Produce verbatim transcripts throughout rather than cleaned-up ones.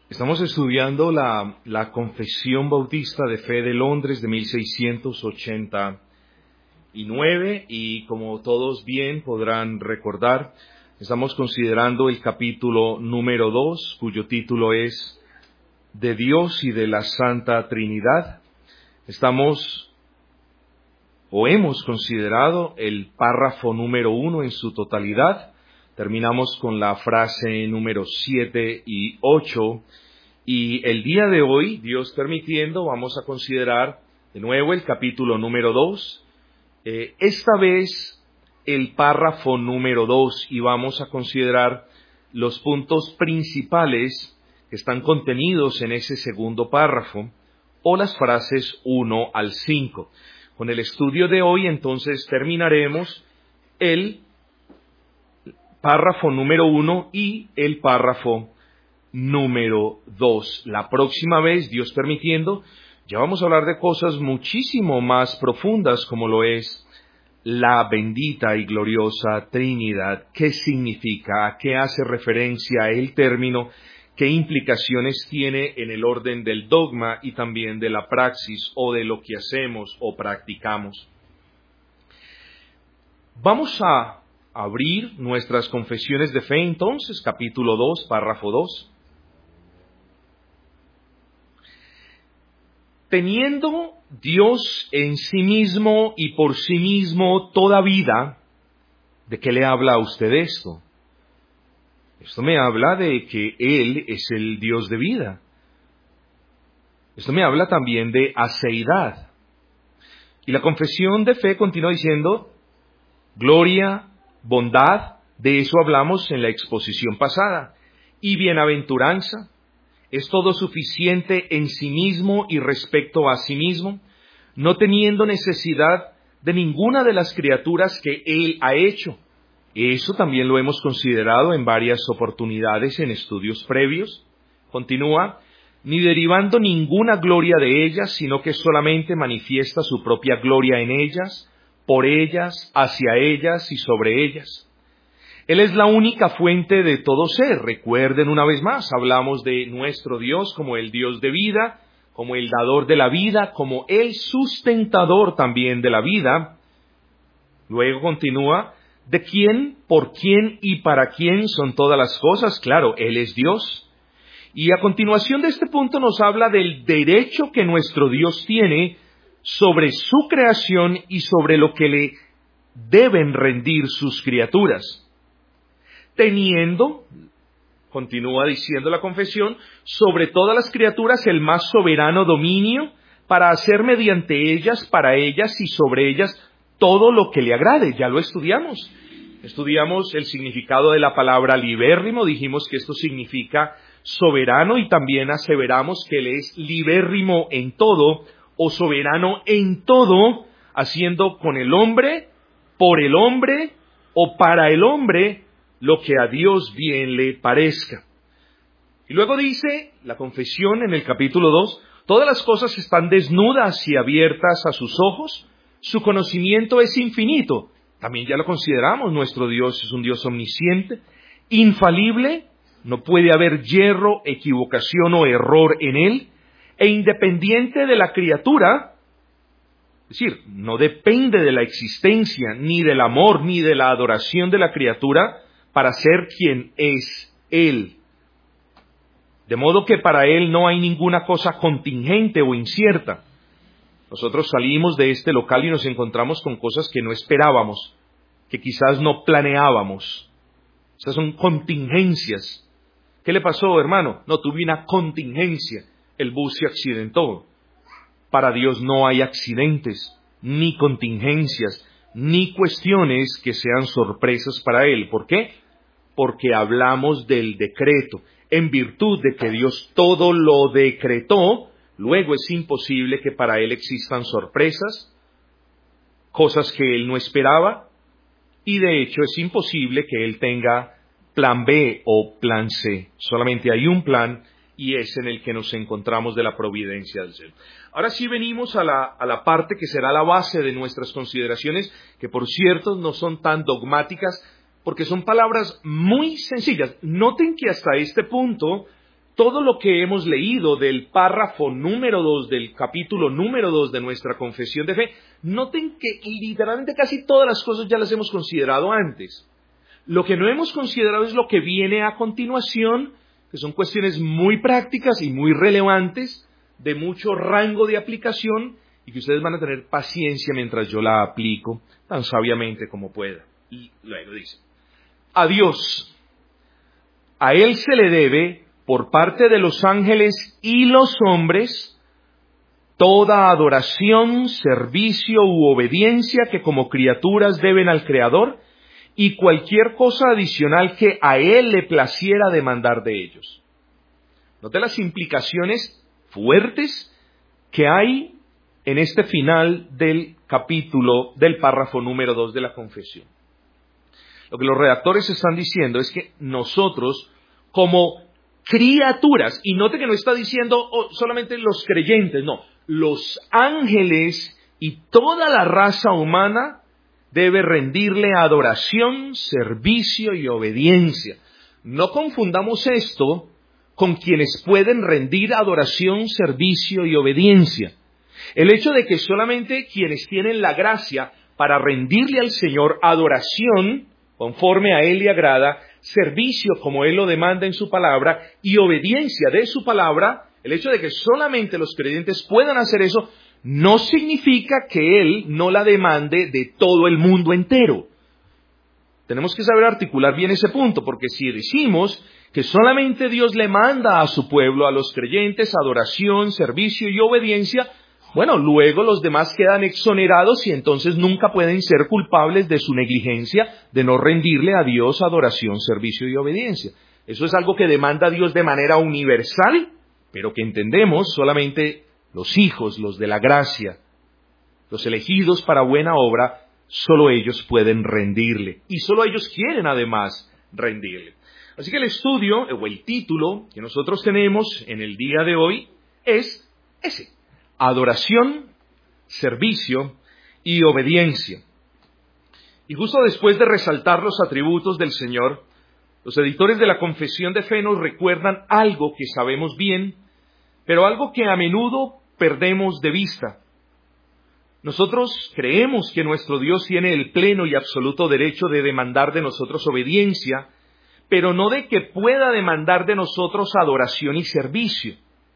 Estamos estudiando la, la Confesión Bautista de Fe de Londres de mil seiscientos ochenta y nueve y como todos bien podrán recordar, estamos considerando el capítulo número dos, cuyo título es De Dios y de la Santa Trinidad. Estamos o hemos considerado el párrafo número uno en su totalidad. Terminamos con la frase número siete y ocho. Y el día de hoy, Dios permitiendo, vamos a considerar de nuevo el capítulo número dos. Eh, esta vez el párrafo número dos, y vamos a considerar los puntos principales que están contenidos en ese segundo párrafo, o las frases uno al cinco. Con el estudio de hoy, entonces, terminaremos el párrafo número uno y el párrafo número dos. La próxima vez, Dios permitiendo, ya vamos a hablar de cosas muchísimo más profundas, como lo es la bendita y gloriosa Trinidad. ¿Qué significa? ¿A qué hace referencia el término? ¿Qué implicaciones tiene en el orden del dogma y también de la praxis o de lo que hacemos o practicamos? Vamos a abrir nuestras confesiones de fe entonces, capítulo dos, párrafo dos. Teniendo Dios en sí mismo y por sí mismo toda vida, ¿de qué le habla a usted esto? Esto me habla de que Él es el Dios de vida. Esto me habla también de aceidad. Y la confesión de fe continúa diciendo, gloria, bondad, de eso hablamos en la exposición pasada, y bienaventuranza, es todo suficiente en sí mismo y respecto a sí mismo, no teniendo necesidad de ninguna de las criaturas que Él ha hecho. Eso también lo hemos considerado en varias oportunidades en estudios previos. Continúa, ni derivando ninguna gloria de ellas, sino que solamente manifiesta su propia gloria en ellas, por ellas, hacia ellas y sobre ellas. Él es la única fuente de todo ser. Recuerden una vez más, hablamos de nuestro Dios como el Dios de vida, como el dador de la vida, como el sustentador también de la vida. Luego continúa, de quién, por quién y para quién son todas las cosas. Claro, Él es Dios. Y a continuación de este punto nos habla del derecho que nuestro Dios tiene sobre su creación y sobre lo que le deben rendir sus criaturas. Teniendo, continúa diciendo la confesión, sobre todas las criaturas el más soberano dominio para hacer mediante ellas, para ellas y sobre ellas todo lo que le agrade. Ya lo estudiamos. Estudiamos el significado de la palabra libérrimo, dijimos que esto significa soberano y también aseveramos que Él es libérrimo en todo o soberano en todo, haciendo con el hombre, por el hombre o para el hombre lo que a Dios bien le parezca. Y luego dice la confesión en el capítulo dos, todas las cosas están desnudas y abiertas a sus ojos, su conocimiento es infinito. También ya lo consideramos, nuestro Dios es un Dios omnisciente, infalible, no puede haber yerro, equivocación o error en Él, e independiente de la criatura, es decir, no depende de la existencia, ni del amor, ni de la adoración de la criatura, para ser quien es Él. De modo que para Él no hay ninguna cosa contingente o incierta. Nosotros salimos de este local y nos encontramos con cosas que no esperábamos, que quizás no planeábamos. Esas son contingencias. ¿Qué le pasó, hermano? No, tuve una contingencia. El bus se accidentó. Para Dios no hay accidentes, ni contingencias, ni cuestiones que sean sorpresas para Él. ¿Por qué? Porque hablamos del decreto. En virtud de que Dios todo lo decretó, luego es imposible que para Él existan sorpresas, cosas que Él no esperaba, y de hecho es imposible que Él tenga plan B o plan C. Solamente hay un plan y es en el que nos encontramos de la providencia del cielo. Ahora sí venimos a la, a la parte que será la base de nuestras consideraciones, que por cierto no son tan dogmáticas, porque son palabras muy sencillas. Noten que hasta este punto todo lo que hemos leído del párrafo número dos, del capítulo número dos de nuestra confesión de fe, noten que literalmente casi todas las cosas ya las hemos considerado antes. Lo que no hemos considerado es lo que viene a continuación, que son cuestiones muy prácticas y muy relevantes, de mucho rango de aplicación, y que ustedes van a tener paciencia mientras yo la aplico tan sabiamente como pueda. Y luego dice, a Dios, a Él se le debe, por parte de los ángeles y los hombres, toda adoración, servicio u obediencia que como criaturas deben al Creador, y cualquier cosa adicional que a Él le placiera demandar de ellos. Note las implicaciones fuertes que hay en este final del capítulo del párrafo número dos de la confesión. Lo que los redactores están diciendo es que nosotros, como criaturas, y note que no está diciendo oh, solamente los creyentes, no, los ángeles y toda la raza humana debe rendirle adoración, servicio y obediencia. No confundamos esto con quienes pueden rendir adoración, servicio y obediencia. El hecho de que solamente quienes tienen la gracia para rendirle al Señor adoración, conforme a Él le agrada, servicio como Él lo demanda en su palabra y obediencia de su palabra, el hecho de que solamente los creyentes puedan hacer eso, no significa que Él no la demande de todo el mundo entero. Tenemos que saber articular bien ese punto, porque si decimos que solamente Dios le manda a su pueblo, a los creyentes, adoración, servicio y obediencia, bueno, luego los demás quedan exonerados y entonces nunca pueden ser culpables de su negligencia de no rendirle a Dios adoración, servicio y obediencia. Eso es algo que demanda Dios de manera universal, pero que entendemos solamente los hijos, los de la gracia, los elegidos para buena obra, solo ellos pueden rendirle. Y solo ellos quieren además rendirle. Así que el estudio, o el título que nosotros tenemos en el día de hoy es ese: adoración, servicio y obediencia. Y justo después de resaltar los atributos del Señor, los editores de la Confesión de Fe nos recuerdan algo que sabemos bien, pero algo que a menudo perdemos de vista. Nosotros creemos que nuestro Dios tiene el pleno y absoluto derecho de demandar de nosotros obediencia, pero no de que pueda demandar de nosotros adoración y servicio.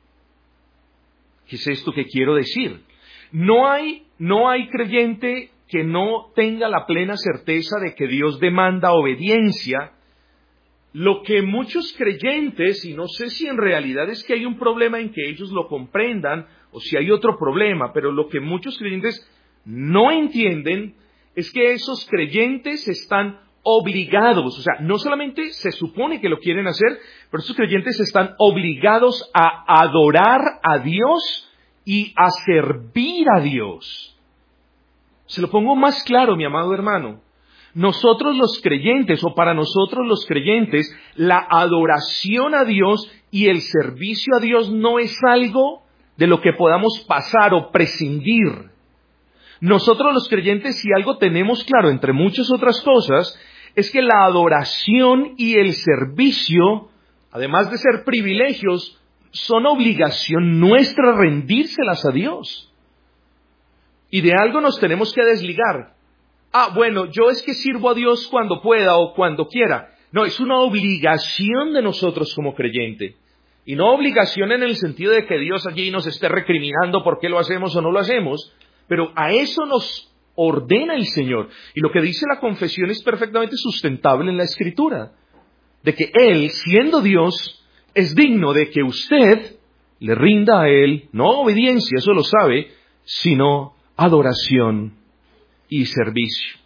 ¿Qué es esto que quiero decir? No hay, no hay creyente que no tenga la plena certeza de que Dios demanda obediencia. Lo que muchos creyentes, y no sé si en realidad es que hay un problema en que ellos lo comprendan, o si hay otro problema, pero lo que muchos creyentes no entienden es que esos creyentes están obligados, o sea, no solamente se supone que lo quieren hacer, pero esos creyentes están obligados a adorar a Dios y a servir a Dios. Se lo pongo más claro, mi amado hermano. Nosotros los creyentes, o para nosotros los creyentes, la adoración a Dios y el servicio a Dios no es algo de lo que podamos pasar o prescindir. Nosotros los creyentes, si algo tenemos claro, entre muchas otras cosas, es que la adoración y el servicio, además de ser privilegios, son obligación nuestra rendírselas a Dios. Y de algo nos tenemos que desligar. Ah, bueno, yo es que sirvo a Dios cuando pueda o cuando quiera. No, es una obligación de nosotros como creyente. Y no obligación en el sentido de que Dios allí nos esté recriminando por qué lo hacemos o no lo hacemos, pero a eso nos ordena el Señor. Y lo que dice la confesión es perfectamente sustentable en la Escritura, de que Él, siendo Dios, es digno de que usted le rinda a Él, no obediencia, eso lo sabe, sino adoración y servicio.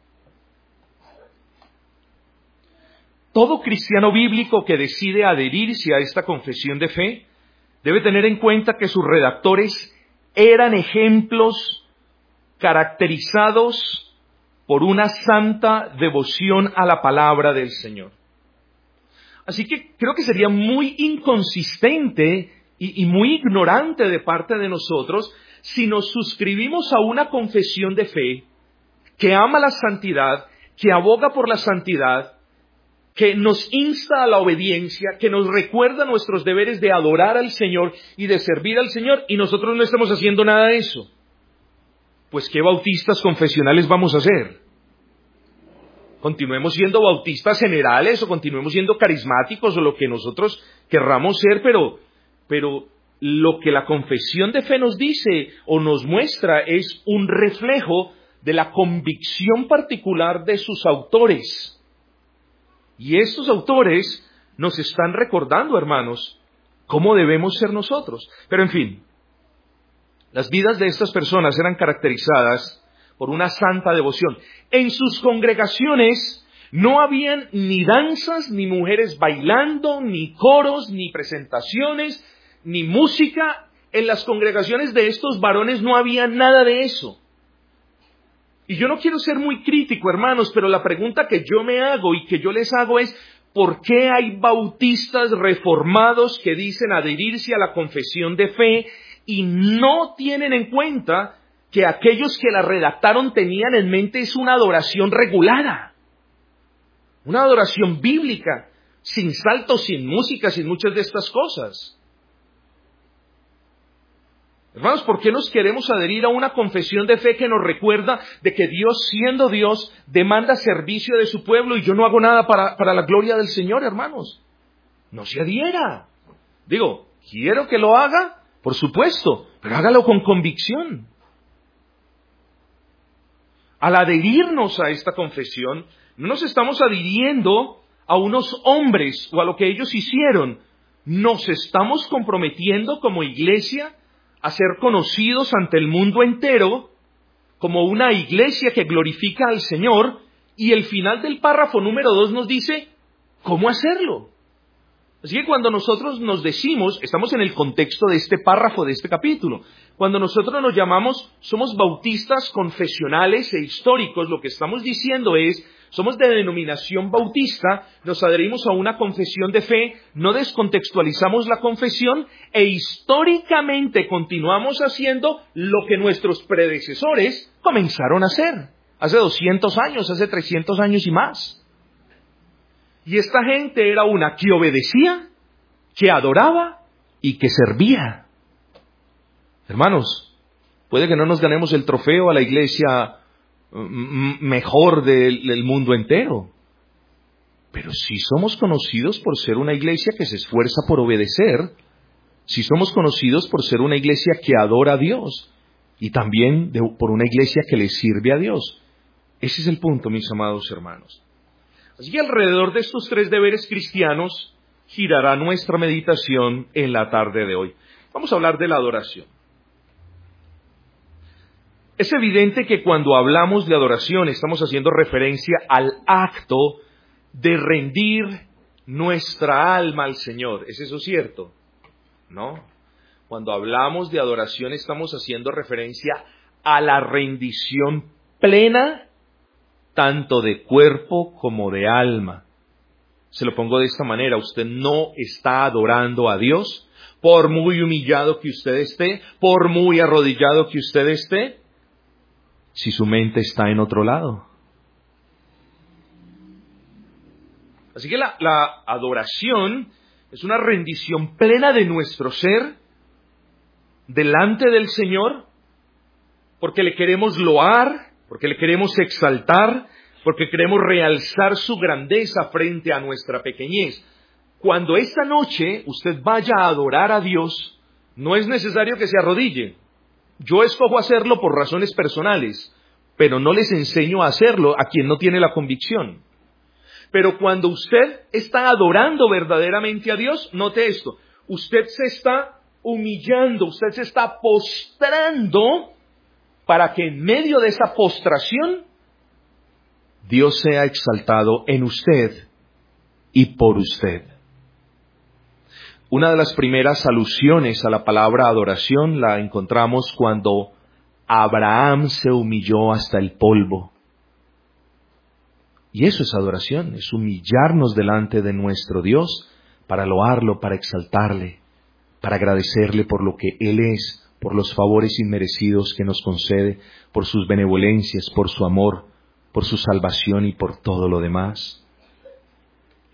Todo cristiano bíblico que decide adherirse a esta confesión de fe debe tener en cuenta que sus redactores eran ejemplos caracterizados por una santa devoción a la palabra del Señor. Así que creo que sería muy inconsistente y, y muy ignorante de parte de nosotros si nos suscribimos a una confesión de fe que ama la santidad, que aboga por la santidad, que nos insta a la obediencia, que nos recuerda nuestros deberes de adorar al Señor y de servir al Señor, y nosotros no estamos haciendo nada de eso. Pues, ¿qué bautistas confesionales vamos a hacer? Continuemos siendo bautistas generales o continuemos siendo carismáticos o lo que nosotros querramos ser, pero, pero lo que la confesión de fe nos dice o nos muestra es un reflejo de la convicción particular de sus autores. Y estos autores nos están recordando, hermanos, cómo debemos ser nosotros. Pero en fin, las vidas de estas personas eran caracterizadas por una santa devoción. En sus congregaciones no habían ni danzas, ni mujeres bailando, ni coros, ni presentaciones, ni música. En las congregaciones de estos varones no había nada de eso. Y yo no quiero ser muy crítico, hermanos, pero la pregunta que yo me hago y que yo les hago es, ¿por qué hay bautistas reformados que dicen adherirse a la confesión de fe y no tienen en cuenta que aquellos que la redactaron tenían en mente es una adoración regulada? Una adoración bíblica, sin saltos, sin música, sin muchas de estas cosas. Hermanos, ¿por qué nos queremos adherir a una confesión de fe que nos recuerda de que Dios, siendo Dios, demanda servicio de su pueblo y yo no hago nada para, para la gloria del Señor, hermanos? No se adhiera. Digo, ¿quiero que lo haga? Por supuesto, pero hágalo con convicción. Al adherirnos a esta confesión, no nos estamos adhiriendo a unos hombres o a lo que ellos hicieron. Nos estamos comprometiendo como iglesia a ser conocidos ante el mundo entero como una iglesia que glorifica al Señor, y el final del párrafo número dos nos dice cómo hacerlo. Así que cuando nosotros nos decimos, estamos en el contexto de este párrafo, de este capítulo, cuando nosotros nos llamamos, somos bautistas confesionales e históricos, lo que estamos diciendo es, somos de denominación bautista, nos adherimos a una confesión de fe, no descontextualizamos la confesión e históricamente continuamos haciendo lo que nuestros predecesores comenzaron a hacer hace doscientos años, hace trescientos años y más. Y esta gente era una que obedecía, que adoraba y que servía. Hermanos, puede que no nos ganemos el trofeo a la iglesia mejor del, del mundo entero, pero si somos conocidos por ser una iglesia que se esfuerza por obedecer, si somos conocidos por ser una iglesia que adora a Dios y también de, por una iglesia que le sirve a Dios. Ese es el punto, mis amados hermanos. Así que alrededor de estos tres deberes cristianos girará nuestra meditación en la tarde de hoy. Vamos a hablar de la adoración. Es evidente que cuando hablamos de adoración estamos haciendo referencia al acto de rendir nuestra alma al Señor. ¿Es eso cierto? No. Cuando hablamos de adoración estamos haciendo referencia a la rendición plena, tanto de cuerpo como de alma. Se lo pongo de esta manera, usted no está adorando a Dios, por muy humillado que usted esté, por muy arrodillado que usted esté, si su mente está en otro lado. Así que la, la adoración es una rendición plena de nuestro ser delante del Señor, porque le queremos loar, porque le queremos exaltar, porque queremos realzar su grandeza frente a nuestra pequeñez. Cuando esta noche usted vaya a adorar a Dios, no es necesario que se arrodille. Yo escojo hacerlo por razones personales, pero no les enseño a hacerlo a quien no tiene la convicción. Pero cuando usted está adorando verdaderamente a Dios, note esto, usted se está humillando, usted se está postrando para que en medio de esa postración Dios sea exaltado en usted y por usted. Una de las primeras alusiones a la palabra adoración la encontramos cuando Abraham se humilló hasta el polvo. Y eso es adoración, es humillarnos delante de nuestro Dios para loarlo, para exaltarle, para agradecerle por lo que Él es, por los favores inmerecidos que nos concede, por sus benevolencias, por su amor, por su salvación y por todo lo demás.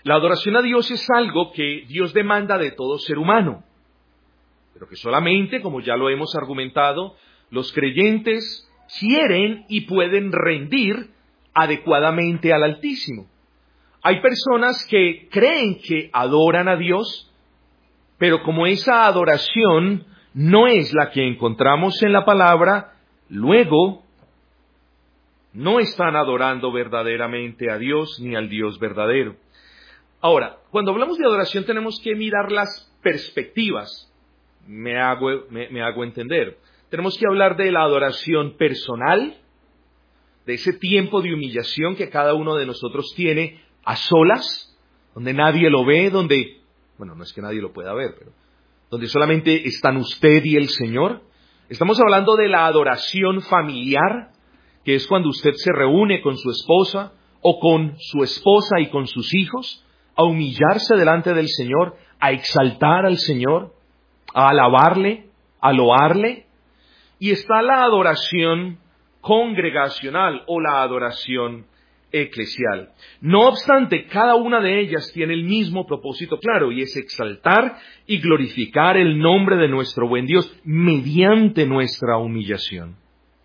La adoración a Dios es algo que Dios demanda de todo ser humano, pero que solamente, como ya lo hemos argumentado, los creyentes quieren y pueden rendir adecuadamente al Altísimo. Hay personas que creen que adoran a Dios, pero como esa adoración no es la que encontramos en la palabra, luego no están adorando verdaderamente a Dios ni al Dios verdadero. Ahora, cuando hablamos de adoración tenemos que mirar las perspectivas. Me hago, me, me hago entender. Tenemos que hablar de la adoración personal, de ese tiempo de humillación que cada uno de nosotros tiene a solas, donde nadie lo ve, donde, bueno, no es que nadie lo pueda ver, pero donde solamente están usted y el Señor. Estamos hablando de la adoración familiar, que es cuando usted se reúne con su esposa o con su esposa y con sus hijos, a humillarse delante del Señor, a exaltar al Señor, a alabarle, a loarle. Y está la adoración congregacional o la adoración eclesial. No obstante, cada una de ellas tiene el mismo propósito claro, y es exaltar y glorificar el nombre de nuestro buen Dios mediante nuestra humillación.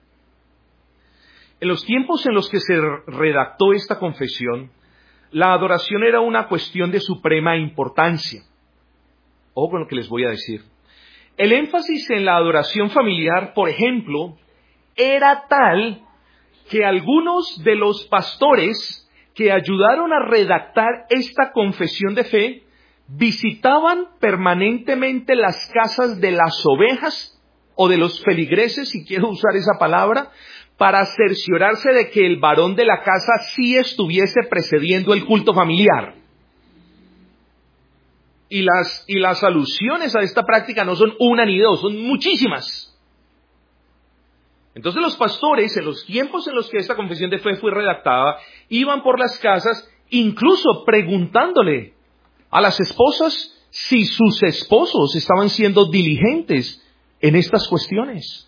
En los tiempos en los que se redactó esta confesión, la adoración era una cuestión de suprema importancia. Ojo con lo que les voy a decir. El énfasis en la adoración familiar, por ejemplo, era tal que algunos de los pastores que ayudaron a redactar esta confesión de fe visitaban permanentemente las casas de las ovejas o de los feligreses, si quiero usar esa palabra, para cerciorarse de que el varón de la casa sí estuviese precediendo el culto familiar. Y las, y las alusiones a esta práctica no son una ni dos, son muchísimas. Entonces los pastores, en los tiempos en los que esta confesión de fe fue redactada, iban por las casas, incluso preguntándole a las esposas si sus esposos estaban siendo diligentes en estas cuestiones.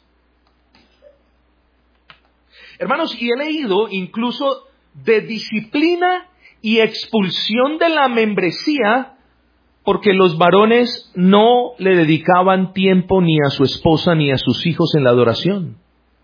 Hermanos, y he leído incluso de disciplina y expulsión de la membresía porque los varones no le dedicaban tiempo ni a su esposa ni a sus hijos en la adoración.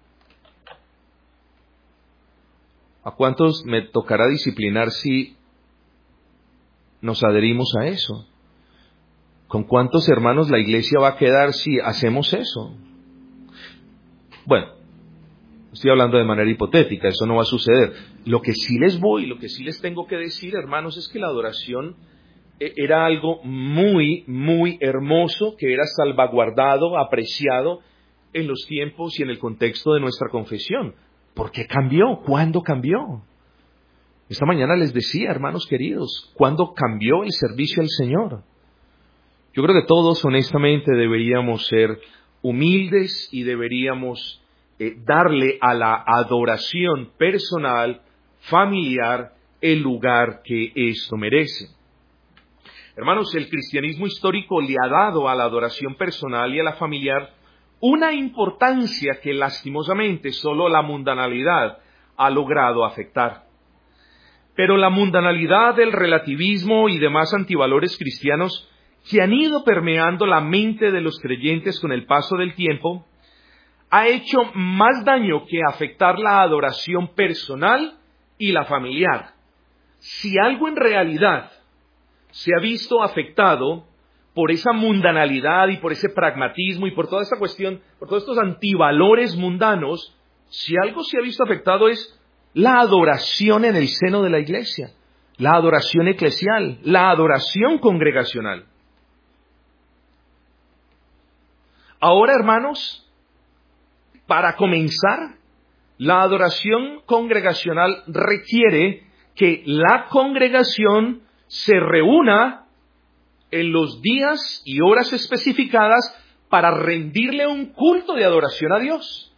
¿A cuántos me tocará disciplinar si nos adherimos a eso? ¿Con cuántos hermanos la iglesia va a quedar si hacemos eso? Bueno, estoy hablando de manera hipotética, eso no va a suceder. Lo que sí les voy, lo que sí les tengo que decir, hermanos, es que la adoración era algo muy, muy hermoso, que era salvaguardado, apreciado en los tiempos y en el contexto de nuestra confesión. ¿Por qué cambió? ¿Cuándo cambió? Esta mañana les decía, hermanos queridos, ¿cuándo cambió el servicio al Señor? Yo creo que todos honestamente deberíamos ser humildes y deberíamos eh, darle a la adoración personal, familiar, el lugar que esto merece. Hermanos, el cristianismo histórico le ha dado a la adoración personal y a la familiar una importancia que lastimosamente solo la mundanalidad ha logrado afectar. Pero la mundanalidad, el relativismo y demás antivalores cristianos que han ido permeando la mente de los creyentes con el paso del tiempo, ha hecho más daño que afectar la adoración personal y la familiar. Si algo en realidad se ha visto afectado por esa mundanalidad y por ese pragmatismo y por toda esta cuestión, por todos estos antivalores mundanos, si algo se ha visto afectado es la adoración en el seno de la iglesia, la adoración eclesial, la adoración congregacional. Ahora, hermanos, para comenzar, la adoración congregacional requiere que la congregación se reúna en los días y horas especificadas para rendirle un culto de adoración a Dios.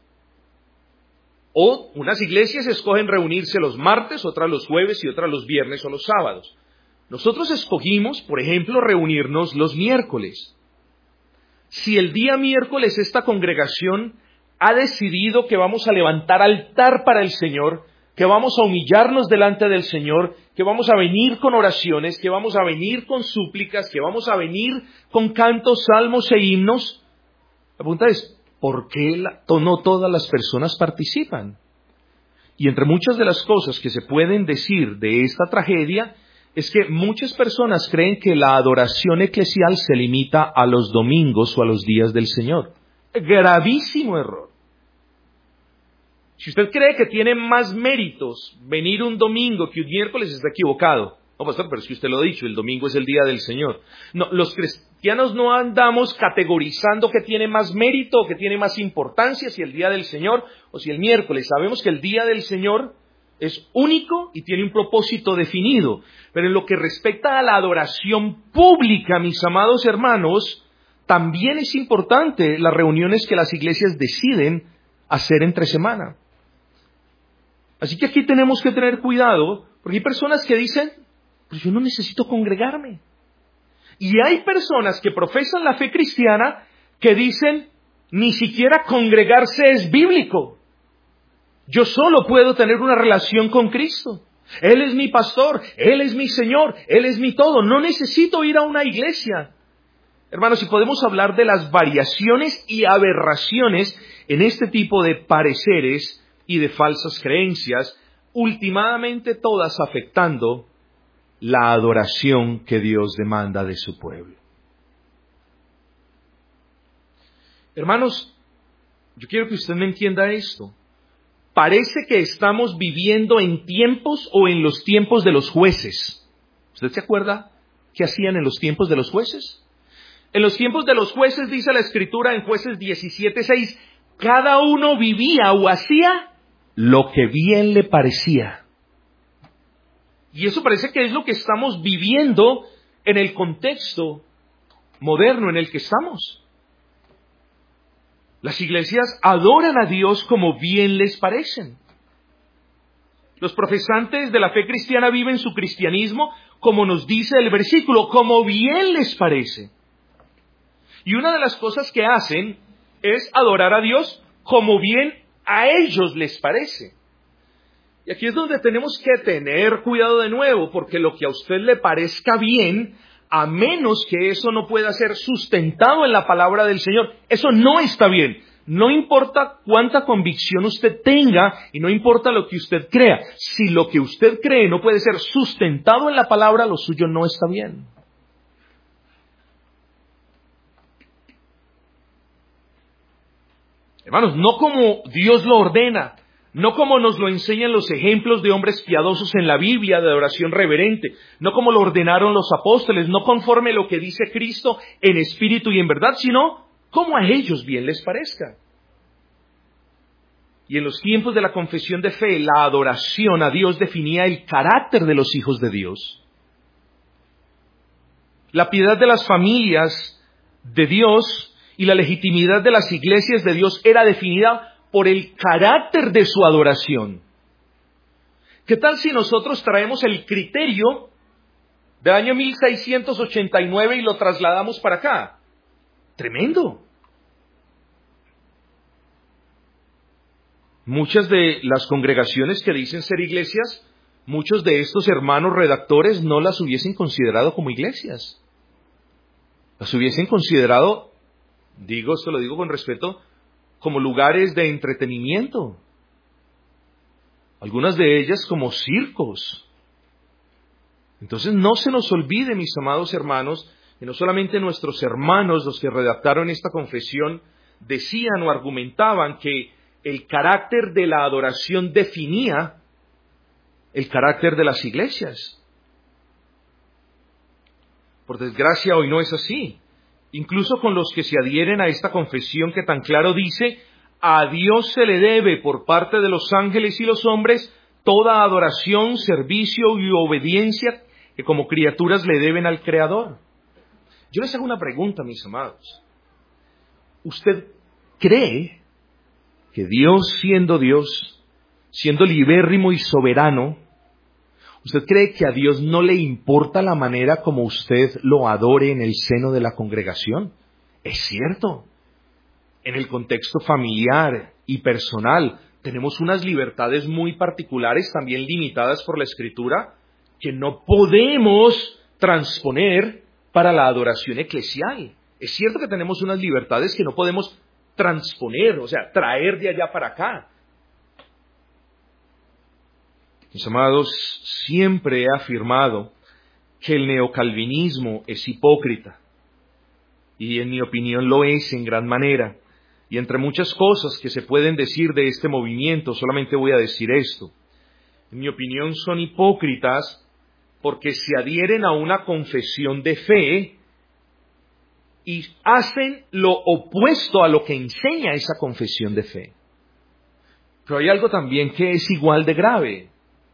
O unas iglesias escogen reunirse los martes, otras los jueves y otras los viernes o los sábados. Nosotros escogimos, por ejemplo, reunirnos los miércoles. Si el día miércoles esta congregación ha decidido que vamos a levantar altar para el Señor, que vamos a humillarnos delante del Señor, que vamos a venir con oraciones, que vamos a venir con súplicas, que vamos a venir con cantos, salmos e himnos. La pregunta es, ¿por qué la, no todas las personas participan? Y entre muchas de las cosas que se pueden decir de esta tragedia, es que muchas personas creen que la adoración eclesial se limita a los domingos o a los días del Señor. Gravísimo error. Si usted cree que tiene más méritos venir un domingo que un miércoles, está equivocado. No, pastor, pero es que usted lo ha dicho, el domingo es el día del Señor. No, los cristianos no andamos categorizando que tiene más mérito o que tiene más importancia, si el día del Señor o si el miércoles. Sabemos que el día del Señor es único y tiene un propósito definido. Pero en lo que respecta a la adoración pública, mis amados hermanos, también es importante las reuniones que las iglesias deciden hacer entre semana. Así que aquí tenemos que tener cuidado, porque hay personas que dicen, pues yo no necesito congregarme. Y hay personas que profesan la fe cristiana que dicen, ni siquiera congregarse es bíblico. Yo solo puedo tener una relación con Cristo. Él es mi pastor, Él es mi Señor, Él es mi todo. No necesito ir a una iglesia. Hermanos, si podemos hablar de las variaciones y aberraciones en este tipo de pareceres y de falsas creencias, últimamente todas afectando la adoración que Dios demanda de su pueblo. Hermanos, yo quiero que usted me entienda esto. Parece que estamos viviendo en tiempos o en los tiempos de los jueces. ¿Usted se acuerda qué hacían en los tiempos de los jueces? En los tiempos de los jueces, dice la Escritura en Jueces diecisiete seis, cada uno vivía o hacía lo que bien le parecía. Y eso parece que es lo que estamos viviendo en el contexto moderno en el que estamos. Las iglesias adoran a Dios como bien les parecen. Los profesantes de la fe cristiana viven su cristianismo, como nos dice el versículo, como bien les parece. Y una de las cosas que hacen es adorar a Dios como bien a ellos les parece. Y aquí es donde tenemos que tener cuidado de nuevo, porque lo que a usted le parezca bien, a menos que eso no pueda ser sustentado en la palabra del Señor, eso no está bien. No importa cuánta convicción usted tenga y no importa lo que usted crea. Si lo que usted cree no puede ser sustentado en la palabra, lo suyo no está bien. Hermanos, no como Dios lo ordena, no como nos lo enseñan los ejemplos de hombres piadosos en la Biblia de adoración reverente, no como lo ordenaron los apóstoles, no conforme a lo que dice Cristo en espíritu y en verdad, sino como a ellos bien les parezca. Y en los tiempos de la confesión de fe, la adoración a Dios definía el carácter de los hijos de Dios. La piedad de las familias de Dios y la legitimidad de las iglesias de Dios era definida por el carácter de su adoración. ¿Qué tal si nosotros traemos el criterio del año mil seiscientos ochenta y nueve y lo trasladamos para acá? Tremendo. Muchas de las congregaciones que dicen ser iglesias, muchos de estos hermanos redactores no las hubiesen considerado como iglesias. Las hubiesen considerado, digo, esto lo digo con respeto, como lugares de entretenimiento. Algunas de ellas como circos. Entonces no se nos olvide, mis amados hermanos, que no solamente nuestros hermanos, los que redactaron esta confesión, decían o argumentaban que el carácter de la adoración definía el carácter de las iglesias. Por desgracia, hoy no es así. Incluso con los que se adhieren a esta confesión que tan claro dice, a Dios se le debe por parte de los ángeles y los hombres toda adoración, servicio y obediencia que como criaturas le deben al Creador. Yo les hago una pregunta, mis amados. ¿Usted cree que Dios, siendo Dios, siendo libérrimo y soberano, usted cree que a Dios no le importa la manera como usted lo adore en el seno de la congregación? Es cierto. En el contexto familiar y personal, tenemos unas libertades muy particulares, también limitadas por la Escritura, que no podemos transponer para la adoración eclesial. Es cierto que tenemos unas libertades que no podemos transponer, o sea, traer de allá para acá. Mis amados, siempre he afirmado que el neocalvinismo es hipócrita, y en mi opinión lo es en gran manera. Y entre muchas cosas que se pueden decir de este movimiento, solamente voy a decir esto. En mi opinión son hipócritas porque se adhieren a una confesión de fe y hacen lo opuesto a lo que enseña esa confesión de fe. Pero hay algo también que es igual de grave,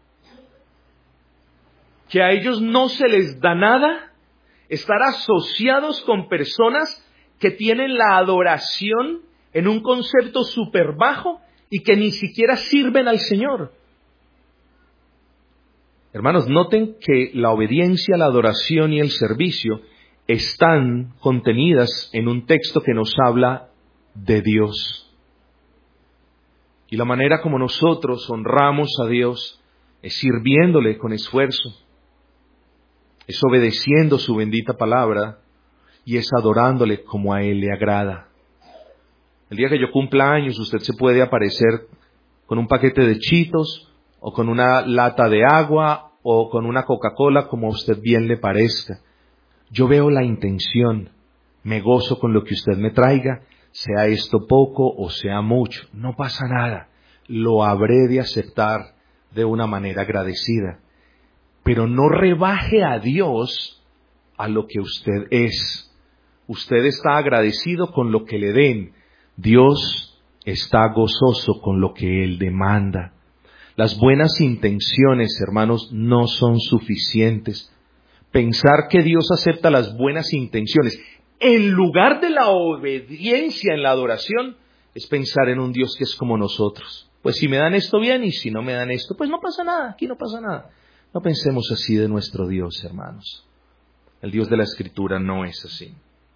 que a ellos no se les da nada estar asociados con personas que tienen la adoración en un concepto súper bajo y que ni siquiera sirven al Señor. Hermanos, noten que la obediencia, la adoración y el servicio están contenidas en un texto que nos habla de Dios. Y la manera como nosotros honramos a Dios es sirviéndole con esfuerzo, es obedeciendo su bendita palabra y es adorándole como a Él le agrada. El día que yo cumpla años, usted se puede aparecer con un paquete de Cheetos o con una lata de agua o con una Coca-Cola, como a usted bien le parezca. Yo veo la intención, me gozo con lo que usted me traiga, sea esto poco o sea mucho, no pasa nada, lo habré de aceptar de una manera agradecida. Pero no rebaje a Dios a lo que usted es. Usted está agradecido con lo que le den. Dios está gozoso con lo que Él demanda. Las buenas intenciones, hermanos, no son suficientes. Pensar que Dios acepta las buenas intenciones en lugar de la obediencia en la adoración es pensar en un Dios que es como nosotros. Pues si me dan esto bien y si no me dan esto, pues no pasa nada, aquí no pasa nada. No pensemos así de nuestro Dios, hermanos. El Dios de la Escritura no es así.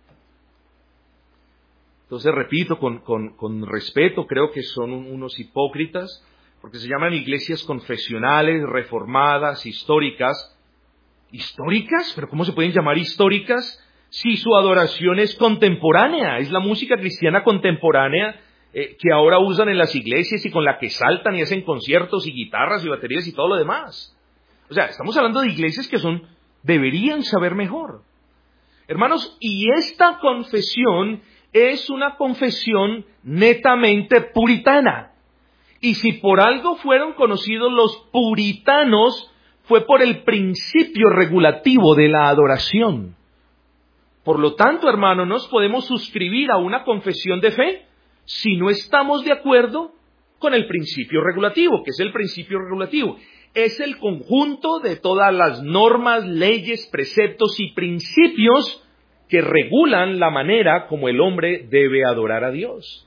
Entonces, repito, con, con, con respeto, creo que son unos hipócritas, porque se llaman iglesias confesionales, reformadas, históricas. ¿Históricas? ¿Pero cómo se pueden llamar históricas si su adoración es contemporánea? Es la música cristiana contemporánea eh, que ahora usan en las iglesias y con la que saltan y hacen conciertos y guitarras y baterías y todo lo demás. O sea, estamos hablando de iglesias que son, deberían saber mejor. Hermanos, y esta confesión es una confesión netamente puritana. Y si por algo fueron conocidos los puritanos, fue por el principio regulativo de la adoración. Por lo tanto, hermano, no nos podemos suscribir a una confesión de fe si no estamos de acuerdo con el principio regulativo. ¿Qué es el principio regulativo? Es el conjunto de todas las normas, leyes, preceptos y principios que regulan la manera como el hombre debe adorar a Dios.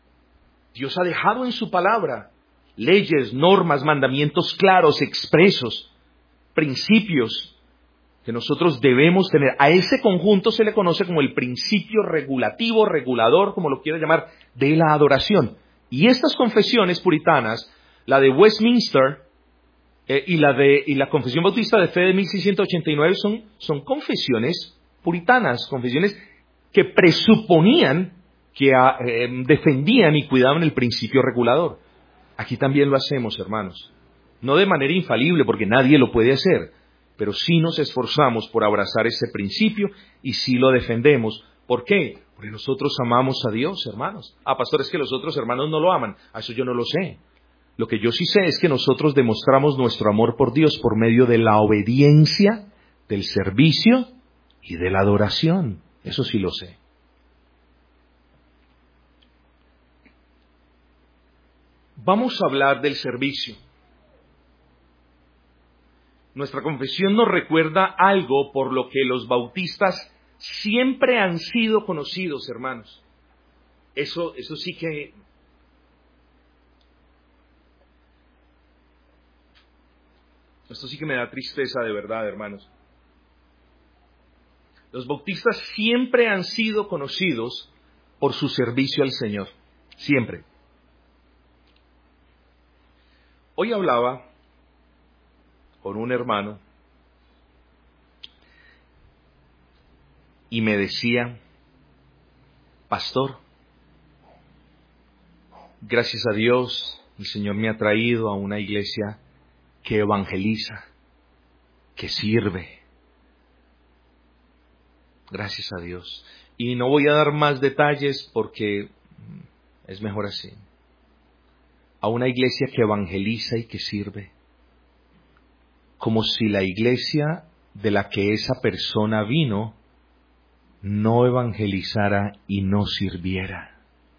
Dios ha dejado en su palabra leyes, normas, mandamientos claros, expresos, principios que nosotros debemos tener. A ese conjunto se le conoce como el principio regulativo, regulador, como lo quiera llamar, de la adoración. Y estas confesiones puritanas, la de Westminster eh, y la de y la Confesión Bautista de Fe de mil seiscientos ochenta y nueve son, son confesiones puritanas, confesiones que presuponían que eh, defendían y cuidaban el principio regulador. Aquí también lo hacemos, hermanos. No de manera infalible, porque nadie lo puede hacer, pero sí nos esforzamos por abrazar ese principio y sí lo defendemos. ¿Por qué? Porque nosotros amamos a Dios, hermanos. Ah, pastor, es que los otros hermanos no lo aman. A eso yo no lo sé. Lo que yo sí sé es que nosotros demostramos nuestro amor por Dios por medio de la obediencia, del servicio y de la adoración. Eso sí lo sé. Vamos a hablar del servicio. Nuestra confesión nos recuerda algo por lo que los bautistas siempre han sido conocidos, hermanos. Eso, eso sí que... Esto sí que me da tristeza de verdad, hermanos. Los bautistas siempre han sido conocidos por su servicio al Señor. Siempre. Hoy hablaba con un hermano y me decía, pastor, gracias a Dios, el Señor me ha traído a una iglesia que evangeliza, que sirve. Gracias a Dios. Y no voy a dar más detalles porque es mejor así. A una iglesia que evangeliza y que sirve. Como si la iglesia de la que esa persona vino no evangelizara y no sirviera.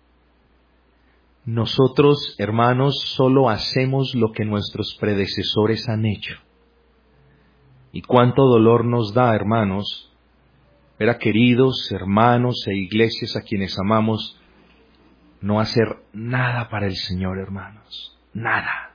Nosotros, hermanos, solo hacemos lo que nuestros predecesores han hecho. Y cuánto dolor nos da, hermanos, ver a queridos hermanos e iglesias a quienes amamos no hacer nada para el Señor, hermanos. Nada.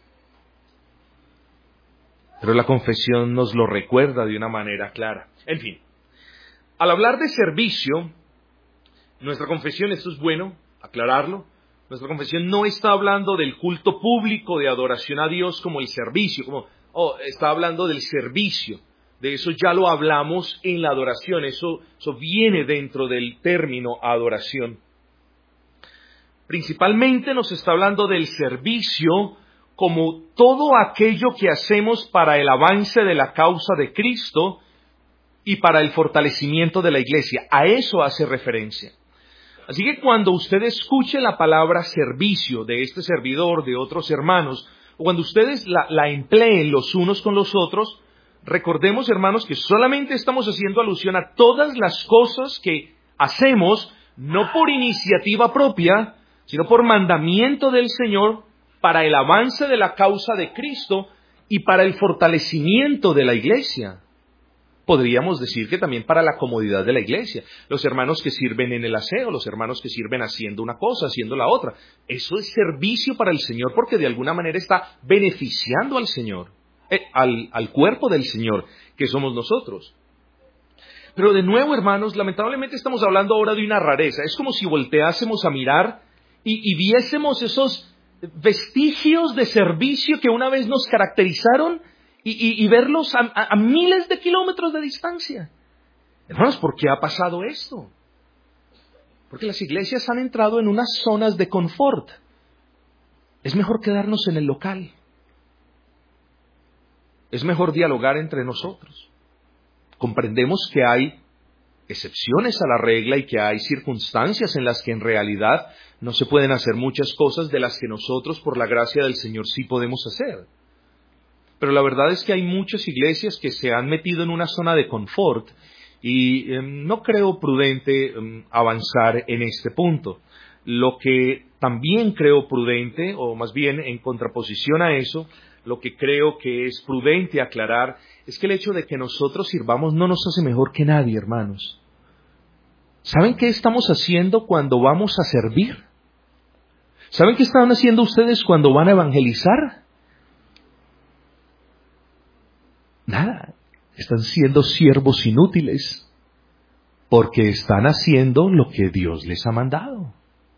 Pero la confesión nos lo recuerda de una manera clara. En fin, al hablar de servicio, nuestra confesión, esto es bueno aclararlo, nuestra confesión no está hablando del culto público de adoración a Dios como el servicio, como oh, está hablando del servicio. De eso ya lo hablamos en la adoración, eso, eso viene dentro del término adoración. Principalmente nos está hablando del servicio como todo aquello que hacemos para el avance de la causa de Cristo y para el fortalecimiento de la iglesia. A eso hace referencia. Así que cuando usted escuche la palabra servicio de este servidor, de otros hermanos, o cuando ustedes la, la empleen los unos con los otros, recordemos, hermanos, que solamente estamos haciendo alusión a todas las cosas que hacemos, no por iniciativa propia, sino por mandamiento del Señor, para el avance de la causa de Cristo y para el fortalecimiento de la iglesia. Podríamos decir que también para la comodidad de la iglesia. Los hermanos que sirven en el aseo, los hermanos que sirven haciendo una cosa, haciendo la otra. Eso es servicio para el Señor porque de alguna manera está beneficiando al Señor, eh, al, al cuerpo del Señor, que somos nosotros. Pero de nuevo, hermanos, lamentablemente estamos hablando ahora de una rareza. Es como si volteásemos a mirar y, y viésemos esos vestigios de servicio que una vez nos caracterizaron y, y, y verlos a, a, a miles de kilómetros de distancia. Hermanos, ¿por qué ha pasado esto? Porque las iglesias han entrado en unas zonas de confort. Es mejor quedarnos en el local. Es mejor dialogar entre nosotros. Comprendemos que hay excepciones a la regla y que hay circunstancias en las que en realidad no se pueden hacer muchas cosas de las que nosotros, por la gracia del Señor, sí podemos hacer. Pero la verdad es que hay muchas iglesias que se han metido en una zona de confort y eh, no creo prudente eh, avanzar en este punto. Lo que también creo prudente, o más bien en contraposición a eso, lo que creo que es prudente aclarar es que el hecho de que nosotros sirvamos no nos hace mejor que nadie, hermanos. ¿Saben qué estamos haciendo cuando vamos a servir? ¿Saben qué están haciendo ustedes cuando van a evangelizar? Nada, están siendo siervos inútiles porque están haciendo lo que Dios les ha mandado.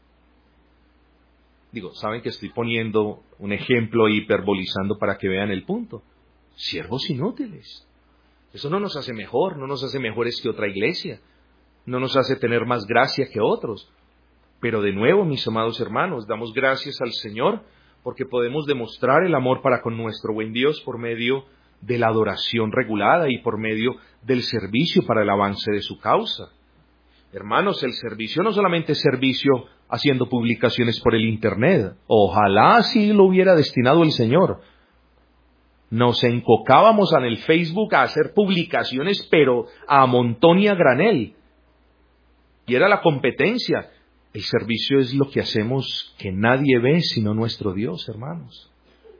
Digo, saben que estoy poniendo un ejemplo hiperbolizando para que vean el punto. Siervos inútiles. Eso no nos hace mejor, no nos hace mejores que otra iglesia, no nos hace tener más gracia que otros. Pero de nuevo, mis amados hermanos, damos gracias al Señor porque podemos demostrar el amor para con nuestro buen Dios por medio de la adoración regulada y por medio del servicio para el avance de su causa. Hermanos, el servicio no solamente es servicio haciendo publicaciones por el Internet. Ojalá así lo hubiera destinado el Señor. Nos encocábamos en el Facebook a hacer publicaciones, pero a montón y a granel. Y era la competencia. El servicio es lo que hacemos que nadie ve sino nuestro Dios, hermanos.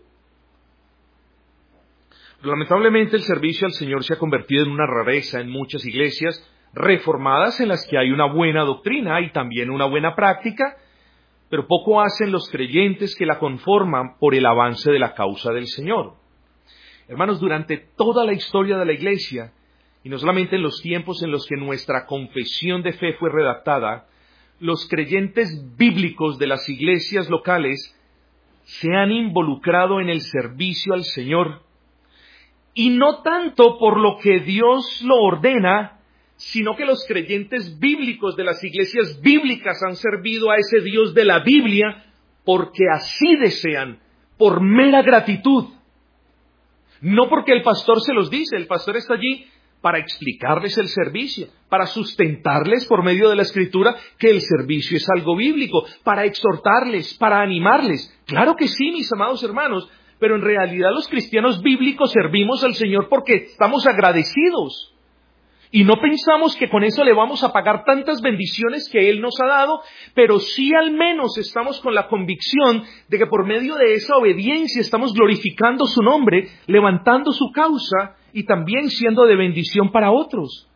Lamentablemente el servicio al Señor se ha convertido en una rareza en muchas iglesias reformadas en las que hay una buena doctrina y también una buena práctica, pero poco hacen los creyentes que la conforman por el avance de la causa del Señor. Hermanos, durante toda la historia de la iglesia, y no solamente en los tiempos en los que nuestra confesión de fe fue redactada, los creyentes bíblicos de las iglesias locales se han involucrado en el servicio al Señor. Y no tanto por lo que Dios lo ordena, sino que los creyentes bíblicos de las iglesias bíblicas han servido a ese Dios de la Biblia porque así desean, por mera gratitud. No porque el pastor se los dice, el pastor está allí para explicarles el servicio, para sustentarles por medio de la Escritura que el servicio es algo bíblico, para exhortarles, para animarles. Claro que sí, mis amados hermanos, pero en realidad los cristianos bíblicos servimos al Señor porque estamos agradecidos. Y no pensamos que con eso le vamos a pagar tantas bendiciones que Él nos ha dado, pero sí al menos estamos con la convicción de que por medio de esa obediencia estamos glorificando su nombre, levantando su causa y también siendo de bendición para otros.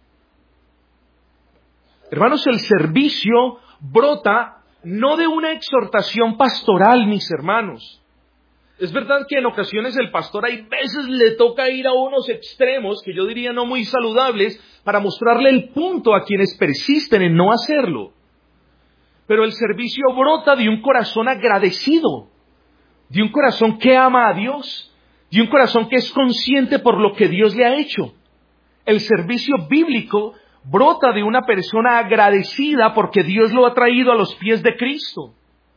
Hermanos, el servicio brota no de una exhortación pastoral, mis hermanos. Es verdad que en ocasiones el pastor hay veces le toca ir a unos extremos, que yo diría no muy saludables, para mostrarle el punto a quienes persisten en no hacerlo. Pero el servicio brota de un corazón agradecido, de un corazón que ama a Dios, de un corazón que es consciente por lo que Dios le ha hecho. El servicio bíblico brota de una persona agradecida porque Dios lo ha traído a los pies de Cristo.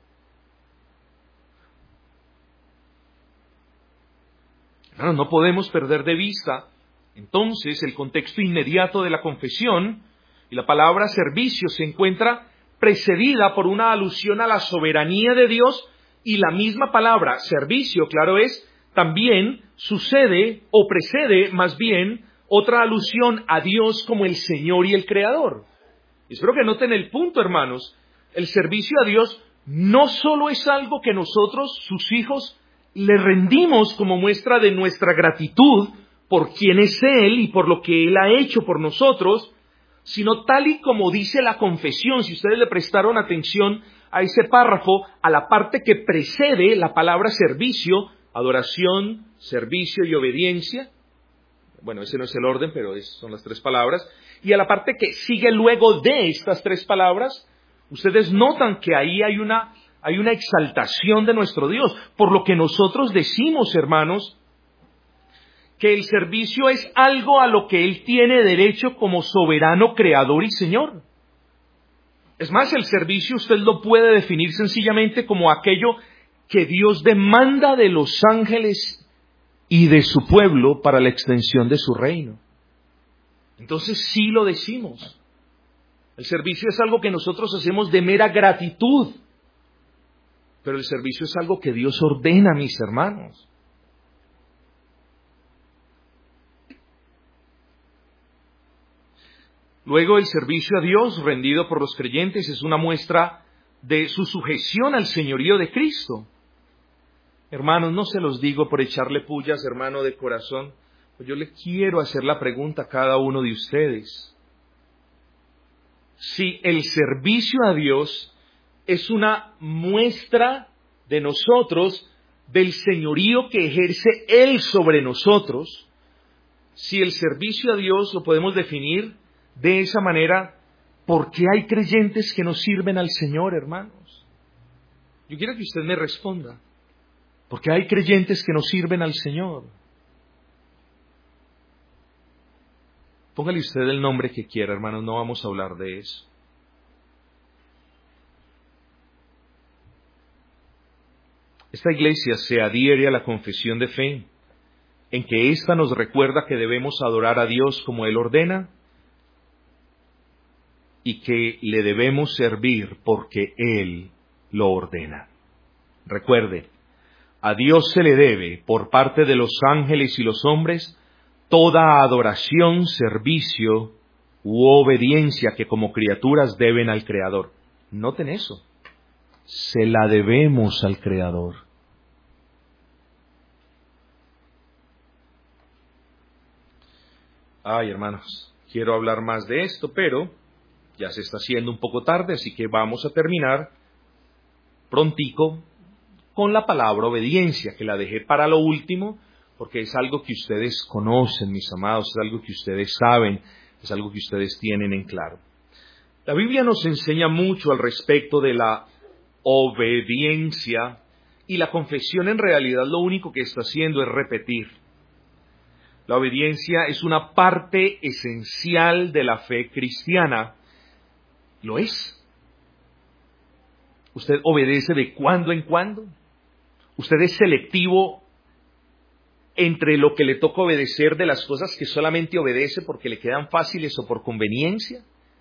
No, no podemos perder de vista, entonces, el contexto inmediato de la confesión, y la palabra servicio se encuentra precedida por una alusión a la soberanía de Dios, y la misma palabra servicio, claro es, también sucede o precede más bien otra alusión a Dios como el Señor y el Creador. Espero que noten el punto, hermanos. El servicio a Dios no solo es algo que nosotros, sus hijos, le rendimos como muestra de nuestra gratitud por quién es Él y por lo que Él ha hecho por nosotros, sino tal y como dice la confesión. Si ustedes le prestaron atención a ese párrafo, a la parte que precede la palabra servicio, adoración, servicio y obediencia. Bueno, ese no es el orden, pero es, son las tres palabras. Y a la parte que sigue luego de estas tres palabras, ustedes notan que ahí hay una, hay una exaltación de nuestro Dios. Por lo que nosotros decimos, hermanos, que el servicio es algo a lo que Él tiene derecho como soberano creador y Señor. Es más, el servicio usted lo puede definir sencillamente como aquello que Dios demanda de los ángeles y de su pueblo para la extensión de su reino. Entonces sí lo decimos. El servicio es algo que nosotros hacemos de mera gratitud, pero el servicio es algo que Dios ordena, mis hermanos. Luego, el servicio a Dios rendido por los creyentes es una muestra de su sujeción al señorío de Cristo. Hermanos, no se los digo por echarle pullas, hermano de corazón, pues yo le quiero hacer la pregunta a cada uno de ustedes. Si el servicio a Dios es una muestra de nosotros, del señorío que ejerce Él sobre nosotros, si el servicio a Dios lo podemos definir de esa manera, ¿por qué hay creyentes que no sirven al Señor, hermanos? Yo quiero que usted me responda. ¿Por qué hay creyentes que no sirven al Señor? Póngale usted el nombre que quiera, hermanos, no vamos a hablar de eso. Esta iglesia se adhiere a la confesión de fe, en que ésta nos recuerda que debemos adorar a Dios como Él ordena, y que le debemos servir porque Él lo ordena. Recuerde, a Dios se le debe, por parte de los ángeles y los hombres, toda adoración, servicio u obediencia que como criaturas deben al Creador. Noten eso, se la debemos al Creador. Ay, hermanos, quiero hablar más de esto, pero ya se está haciendo un poco tarde, así que vamos a terminar prontico con la palabra obediencia, que la dejé para lo último, porque es algo que ustedes conocen, mis amados, es algo que ustedes saben, es algo que ustedes tienen en claro. La Biblia nos enseña mucho al respecto de la obediencia, Y la confesión en realidad lo único que está haciendo es repetir. La obediencia es una parte esencial de la fe cristiana. Lo es. ¿Usted obedece de cuando en cuando? ¿Usted es selectivo entre lo que le toca obedecer de las cosas que solamente obedece porque le quedan fáciles o por conveniencia?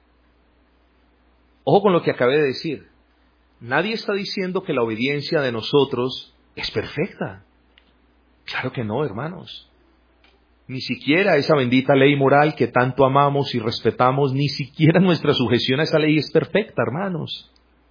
Ojo con lo que acabé de decir. Nadie está diciendo que la obediencia de nosotros es perfecta. Claro que no, hermanos. Ni siquiera esa bendita ley moral que tanto amamos y respetamos, ni siquiera nuestra sujeción a esa ley es perfecta, hermanos.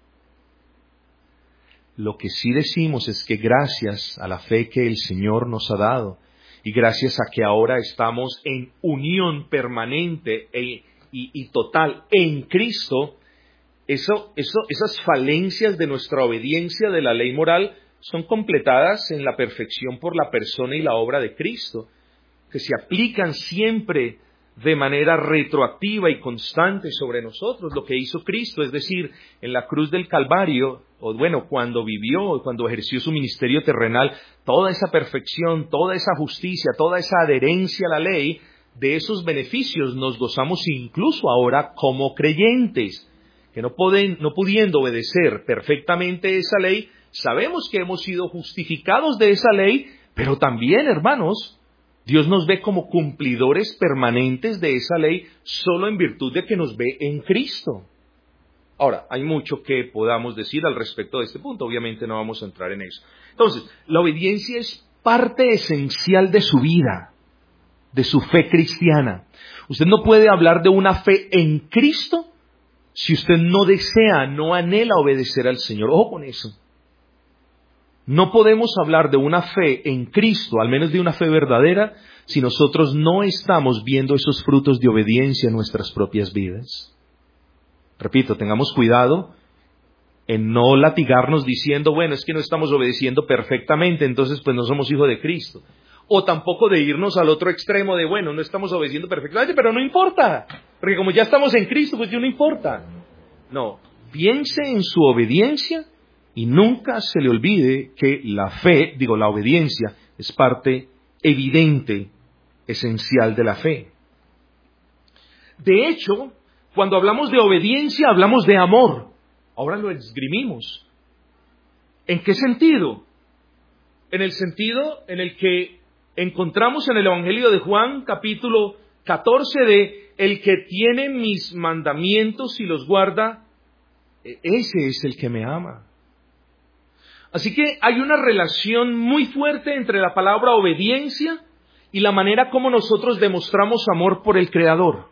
Lo que sí decimos es que gracias a la fe que el Señor nos ha dado y gracias a que ahora estamos en unión permanente e, y, y total en Cristo, eso, eso, esas falencias de nuestra obediencia de la ley moral son completadas en la perfección por la persona y la obra de Cristo, que se aplican siempre de manera retroactiva y constante sobre nosotros, lo que hizo Cristo, es decir, en la cruz del Calvario, o bueno, cuando vivió, cuando ejerció su ministerio terrenal, toda esa perfección, toda esa justicia, toda esa adherencia a la ley, de esos beneficios nos gozamos incluso ahora como creyentes, que no, pueden, no pudiendo obedecer perfectamente esa ley, sabemos que hemos sido justificados de esa ley, pero también, hermanos, Dios nos ve como cumplidores permanentes de esa ley solo en virtud de que nos ve en Cristo. Ahora, hay mucho que podamos decir al respecto de este punto, obviamente no vamos a entrar en eso. Entonces, la obediencia es parte esencial de su vida, de su fe cristiana. Usted no puede hablar de una fe en Cristo si usted no desea, no anhela obedecer al Señor. Ojo con eso. No podemos hablar de una fe en Cristo, al menos de una fe verdadera, si nosotros no estamos viendo esos frutos de obediencia en nuestras propias vidas. Repito, tengamos cuidado en no latigarnos diciendo, bueno, es que no estamos obedeciendo perfectamente, entonces pues no somos hijos de Cristo. O tampoco de irnos al otro extremo de, bueno, no estamos obedeciendo perfectamente, pero no importa, porque como ya estamos en Cristo, pues ya no importa. No, piense en su obediencia y nunca se le olvide que la fe, digo, la obediencia, es parte evidente, esencial de la fe. De hecho, cuando hablamos de obediencia, hablamos de amor. Ahora lo esgrimimos. ¿En qué sentido? En el sentido en el que encontramos en el Evangelio de Juan, capítulo catorce, de el que tiene mis mandamientos y los guarda, ese es el que me ama. Así que hay una relación muy fuerte entre la palabra obediencia y la manera como nosotros demostramos amor por el Creador.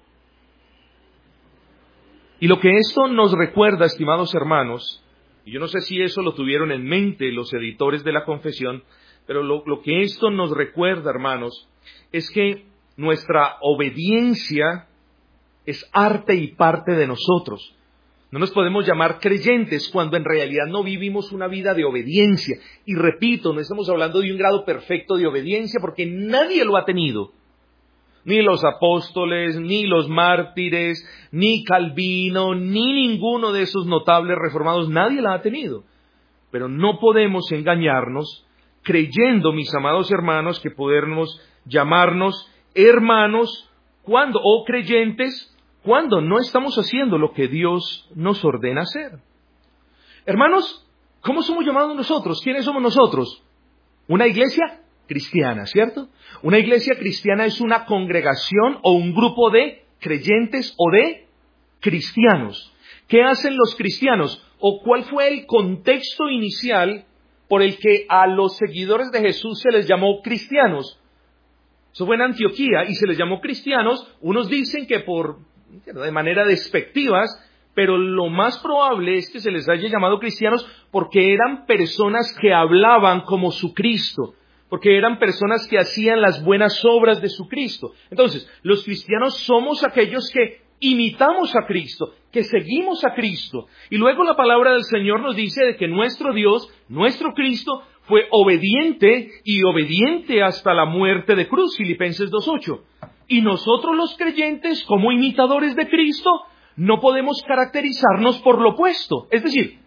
Y lo que esto nos recuerda, estimados hermanos, y yo no sé si eso lo tuvieron en mente los editores de la confesión, pero lo, lo que esto nos recuerda, hermanos, es que nuestra obediencia es arte y parte de nosotros. No nos podemos llamar creyentes cuando en realidad no vivimos una vida de obediencia. Y repito, no estamos hablando de un grado perfecto de obediencia porque nadie lo ha tenido. Ni los apóstoles, ni los mártires, ni Calvino, ni ninguno de esos notables reformados, nadie la ha tenido. Pero no podemos engañarnos creyendo, mis amados hermanos, que podemos llamarnos hermanos cuando, o creyentes, cuando no estamos haciendo lo que Dios nos ordena hacer. Hermanos, ¿cómo somos llamados nosotros? ¿Quiénes somos nosotros? Una iglesia cristiana, ¿cierto? Una iglesia cristiana es una congregación o un grupo de creyentes o de cristianos. ¿Qué hacen los cristianos? ¿O cuál fue el contexto inicial por el que a los seguidores de Jesús se les llamó cristianos? Eso fue en Antioquía y se les llamó cristianos. Unos dicen que por, de manera despectivas, pero lo más probable es que se les haya llamado cristianos porque eran personas que hablaban como su Cristo, porque eran personas que hacían las buenas obras de su Cristo. Entonces, los cristianos somos aquellos que imitamos a Cristo, que seguimos a Cristo. Y luego la palabra del Señor nos dice de que nuestro Dios, nuestro Cristo, fue obediente y obediente hasta la muerte de cruz, Filipenses dos ocho. Y nosotros los creyentes, como imitadores de Cristo, no podemos caracterizarnos por lo opuesto. Es decir,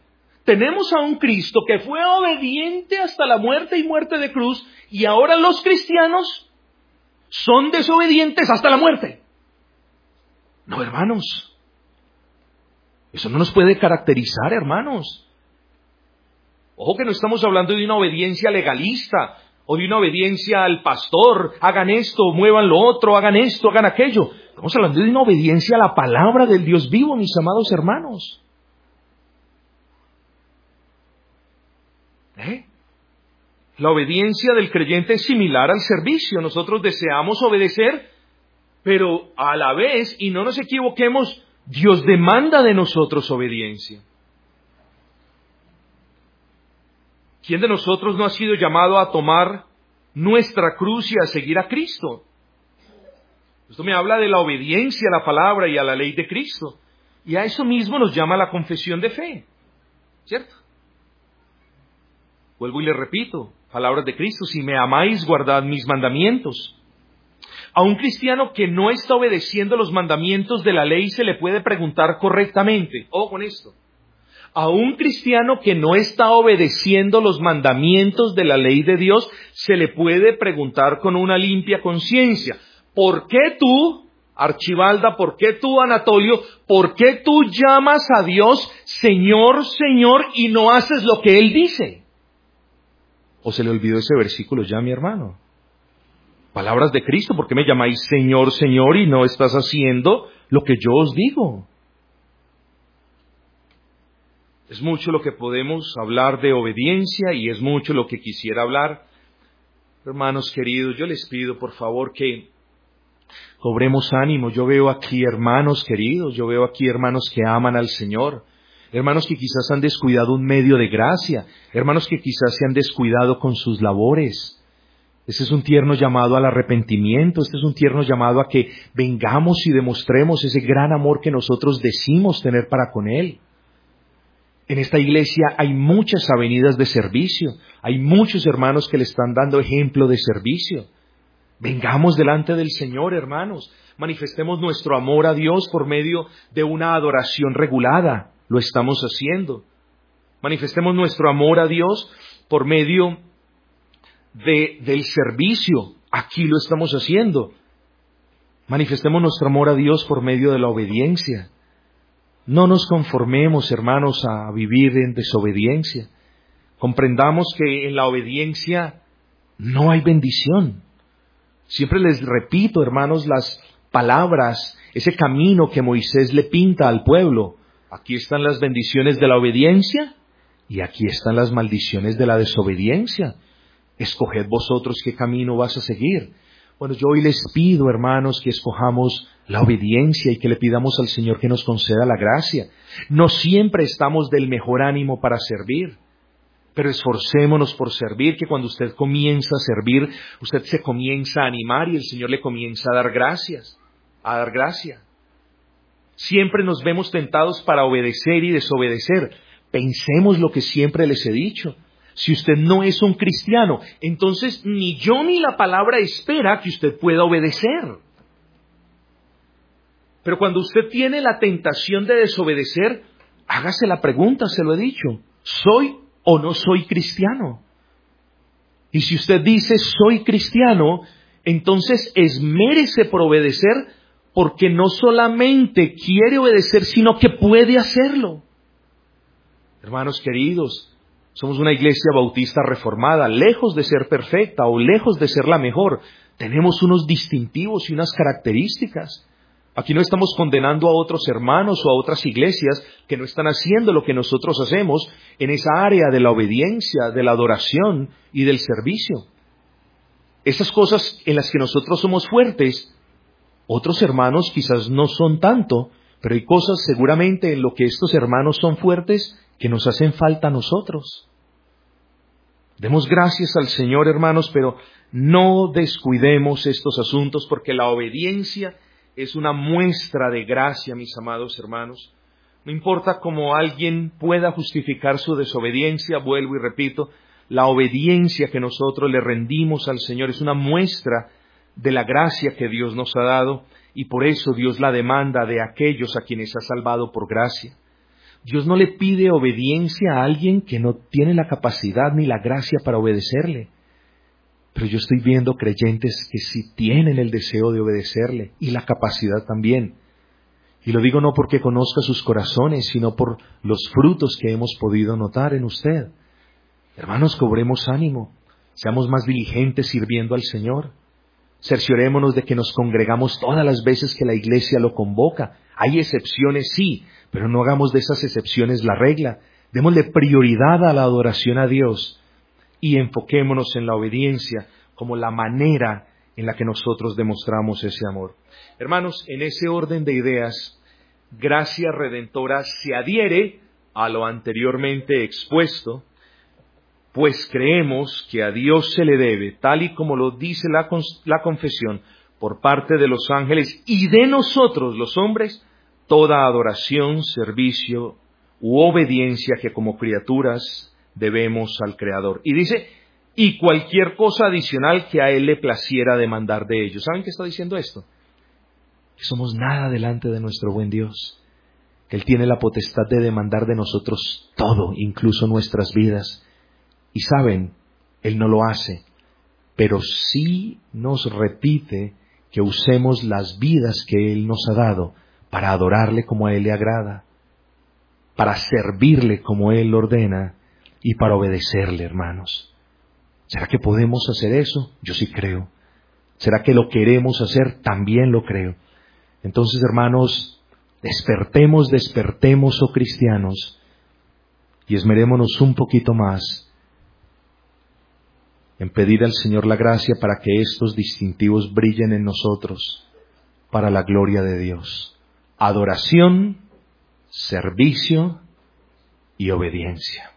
tenemos a un Cristo que fue obediente hasta la muerte y muerte de cruz, y ahora los cristianos son desobedientes hasta la muerte. No, hermanos. Eso no nos puede caracterizar, hermanos. Ojo que no estamos hablando de una obediencia legalista o de una obediencia al pastor. Hagan esto, muevan lo otro, hagan esto, hagan aquello. Estamos hablando de una obediencia a la palabra del Dios vivo, mis amados hermanos. ¿Eh? La obediencia del creyente es similar al servicio. Nosotros deseamos obedecer, pero a la vez, y no nos equivoquemos, Dios demanda de nosotros obediencia. ¿Quién de nosotros no ha sido llamado a tomar nuestra cruz y a seguir a Cristo? Esto me habla de la obediencia a la palabra y a la ley de Cristo. Y a eso mismo nos llama la confesión de fe, ¿cierto? Vuelvo y le repito, palabras de Cristo: si me amáis, guardad mis mandamientos. A un cristiano que no está obedeciendo los mandamientos de la ley se le puede preguntar correctamente. Ojo con esto. A un cristiano que no está obedeciendo los mandamientos de la ley de Dios se le puede preguntar con una limpia conciencia: ¿por qué tú, Archibalda, por qué tú, Anatolio, por qué tú llamas a Dios Señor, Señor, y no haces lo que Él dice? ¿O se le olvidó ese versículo ya, mi hermano? Palabras de Cristo: ¿por qué me llamáis Señor, Señor, y no estás haciendo lo que yo os digo? Es mucho lo que podemos hablar de obediencia y es mucho lo que quisiera hablar. Hermanos queridos, yo les pido por favor que cobremos ánimo. Yo veo aquí hermanos queridos, yo veo aquí hermanos que aman al Señor, hermanos que quizás han descuidado un medio de gracia, hermanos que quizás se han descuidado con sus labores. Este es un tierno llamado al arrepentimiento, este es un tierno llamado a que vengamos y demostremos ese gran amor que nosotros decimos tener para con Él. En esta iglesia hay muchas avenidas de servicio, hay muchos hermanos que le están dando ejemplo de servicio. Vengamos delante del Señor, hermanos, manifestemos nuestro amor a Dios por medio de una adoración regulada, lo estamos haciendo. Manifestemos nuestro amor a Dios por medio de, del servicio, aquí lo estamos haciendo. Manifestemos nuestro amor a Dios por medio de la obediencia. No nos conformemos, hermanos, a vivir en desobediencia. Comprendamos que en la obediencia no hay bendición. Siempre les repito, hermanos, las palabras, ese camino que Moisés le pinta al pueblo. Aquí están las bendiciones de la obediencia y aquí están las maldiciones de la desobediencia. Escoged vosotros qué camino vas a seguir. Bueno, yo hoy les pido, hermanos, que escojamos la obediencia y que le pidamos al Señor que nos conceda la gracia. No siempre estamos del mejor ánimo para servir, pero esforcémonos por servir, que cuando usted comienza a servir, usted se comienza a animar y el Señor le comienza a dar gracias, a dar gracia. Siempre nos vemos tentados para obedecer y desobedecer. Pensemos lo que siempre les he dicho. Si usted no es un cristiano, entonces ni yo ni la palabra espera que usted pueda obedecer. Pero cuando usted tiene la tentación de desobedecer, hágase la pregunta, se lo he dicho: ¿soy o no soy cristiano? Y si usted dice soy cristiano, entonces esmérese por obedecer, porque no solamente quiere obedecer, sino que puede hacerlo. Hermanos queridos, somos una iglesia bautista reformada, lejos de ser perfecta o lejos de ser la mejor. Tenemos unos distintivos y unas características. Aquí no estamos condenando a otros hermanos o a otras iglesias que no están haciendo lo que nosotros hacemos en esa área de la obediencia, de la adoración y del servicio. Esas cosas en las que nosotros somos fuertes, otros hermanos quizás no son tanto, pero hay cosas seguramente en lo que estos hermanos son fuertes que nos hacen falta a nosotros. Demos gracias al Señor, hermanos, pero no descuidemos estos asuntos, porque la obediencia es una muestra de gracia, mis amados hermanos. No importa cómo alguien pueda justificar su desobediencia, vuelvo y repito, la obediencia que nosotros le rendimos al Señor es una muestra de la gracia que Dios nos ha dado, y por eso Dios la demanda de aquellos a quienes ha salvado por gracia. Dios no le pide obediencia a alguien que no tiene la capacidad ni la gracia para obedecerle. Pero yo estoy viendo creyentes que sí tienen el deseo de obedecerle y la capacidad también. Y lo digo no porque conozca sus corazones, sino por los frutos que hemos podido notar en usted. Hermanos, cobremos ánimo, seamos más diligentes sirviendo al Señor. Cerciorémonos de que nos congregamos todas las veces que la iglesia lo convoca. Hay excepciones, sí, pero no hagamos de esas excepciones la regla. Démosle prioridad a la adoración a Dios y enfoquémonos en la obediencia como la manera en la que nosotros demostramos ese amor. Hermanos, en ese orden de ideas, gracia redentora se adhiere a lo anteriormente expuesto, pues creemos que a Dios se le debe, tal y como lo dice la, la confesión, por parte de los ángeles y de nosotros los hombres, toda adoración, servicio u obediencia que como criaturas debemos al Creador. Y dice, y cualquier cosa adicional que a Él le placiera demandar de ellos. ¿Saben qué está diciendo esto? Que somos nada delante de nuestro buen Dios. Que Él tiene la potestad de demandar de nosotros todo, incluso nuestras vidas. Y saben, Él no lo hace, pero sí nos repite que usemos las vidas que Él nos ha dado para adorarle como a Él le agrada, para servirle como Él ordena y para obedecerle, hermanos. ¿Será que podemos hacer eso? Yo sí creo. ¿Será que lo queremos hacer? También lo creo. Entonces, hermanos, despertemos, despertemos, oh cristianos, y esmerémonos un poquito más en pedir al Señor la gracia para que estos distintivos brillen en nosotros para la gloria de Dios. Adoración, servicio y obediencia.